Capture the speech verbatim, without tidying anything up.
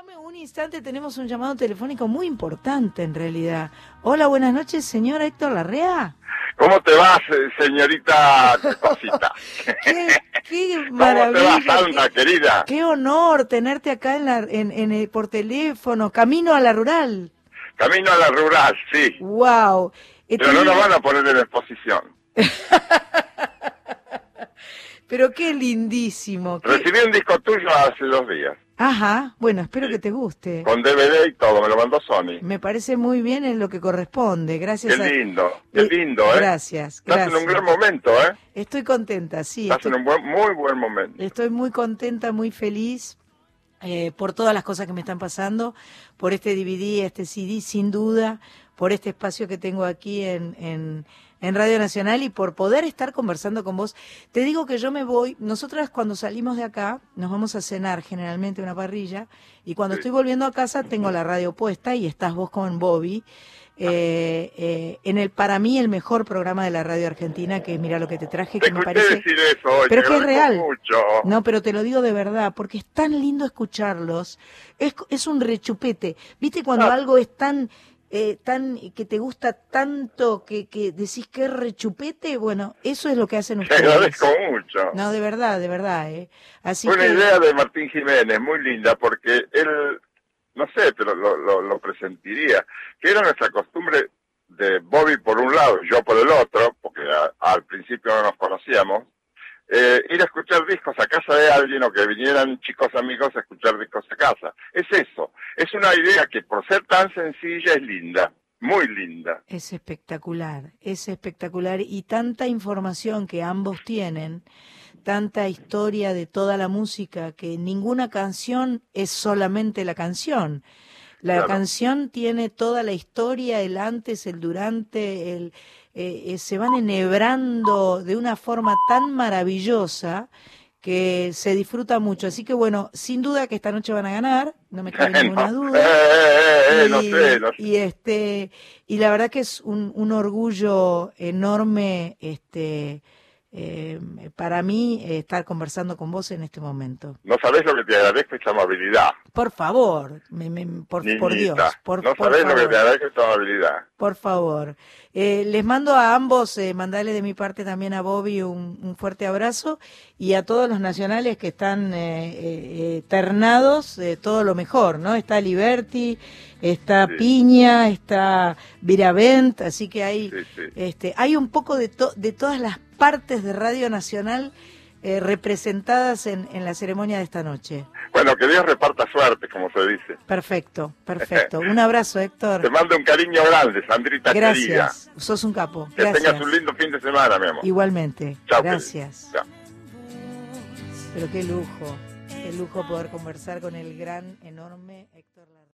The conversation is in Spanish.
Dame un instante, tenemos un llamado telefónico muy importante en realidad. Hola, buenas noches, señor Héctor Larrea. ¿Cómo te vas, señorita Cosita? qué, qué maravilla. ¿Cómo te vas, Sandra, qué, querida? Qué honor tenerte acá en la, en, en el, por teléfono, camino a la rural. Camino a la rural, sí. Wow. Pero no nos van a poner en exposición. Pero qué lindísimo. Qué... Recibí un disco tuyo hace dos días. Ajá, bueno, espero sí. que te guste. Con D V D y todo, me lo mandó Sony. Me parece muy bien en lo que corresponde, gracias. Qué a... lindo, qué lindo, ¿eh? Gracias, Estás gracias. en un gran momento, ¿eh? Estoy contenta, sí. Estás estoy... en un buen, muy buen momento. Estoy muy contenta, muy feliz eh, por todas las cosas que me están pasando, por este D V D, este C D, sin duda, por este espacio que tengo aquí en... en en Radio Nacional y por poder estar conversando con vos. Te digo que yo me voy, nosotras cuando salimos de acá, nos vamos a cenar generalmente a una parrilla, y cuando sí. estoy volviendo a casa tengo la radio puesta y estás vos con Bobby, eh, eh, en el para mí el mejor programa de la radio argentina, que es Mira lo que te traje, te que me parece... decir eso hoy, pero es que es real. Mucho. No, pero te lo digo de verdad, porque es tan lindo escucharlos, es, es un rechupete. ¿Viste cuando ah. algo es tan... Eh, tan que te gusta tanto que, que decís que es rechupete? Bueno, eso es lo que hacen ustedes. Te agradezco mucho. No, de verdad, de verdad. ¿eh? Así Fue una que... idea de Martín Jiménez, muy linda, porque él, no sé, pero lo, lo, lo presentiría, que era nuestra costumbre de Bobby por un lado, yo por el otro, porque a, al principio no nos conocíamos, Eh, ir a escuchar discos a casa de alguien o que vinieran chicos amigos a escuchar discos a casa. Es eso, es una idea que por ser tan sencilla es linda, muy linda. Es espectacular, es espectacular y tanta información que ambos tienen, tanta historia de toda la música, que ninguna canción es solamente la canción. La claro. canción tiene toda la historia, el antes, el durante, el... Eh, eh, se van enhebrando de una forma tan maravillosa que se disfruta mucho. Así que bueno, sin duda que esta noche van a ganar, no me cabe ninguna no. duda. Eh, eh, y, no sé, no sé. y este y la verdad que es un, un orgullo enorme este eh, para mí eh, estar conversando con vos en este momento. No sabés lo que te agradezco esta amabilidad. Por favor, me, me, por, por Dios. Por, no por sabés favor. lo que te agradezco esta amabilidad. Por favor. Eh, les mando a ambos, eh, mandarle de mi parte también a Bobby un, un fuerte abrazo y a todos los nacionales que están eh, eh, ternados, eh, todo lo mejor, ¿no? Está Liberty, está sí. Piña, está Viravent, así que hay, sí, sí. Este, hay un poco de, to, de todas las partes de Radio Nacional eh, representadas en, en la ceremonia de esta noche. Bueno, que Dios reparta suerte, como se dice. Perfecto, perfecto. Un abrazo, Héctor. Te mando un cariño grande, Sandrita. Gracias, querida. Sos un capo. Que Gracias. tengas un lindo fin de semana, mi amor. Igualmente. Chao, gracias. Chao. Pero qué lujo, qué lujo poder conversar con el gran, enorme Héctor Larrea.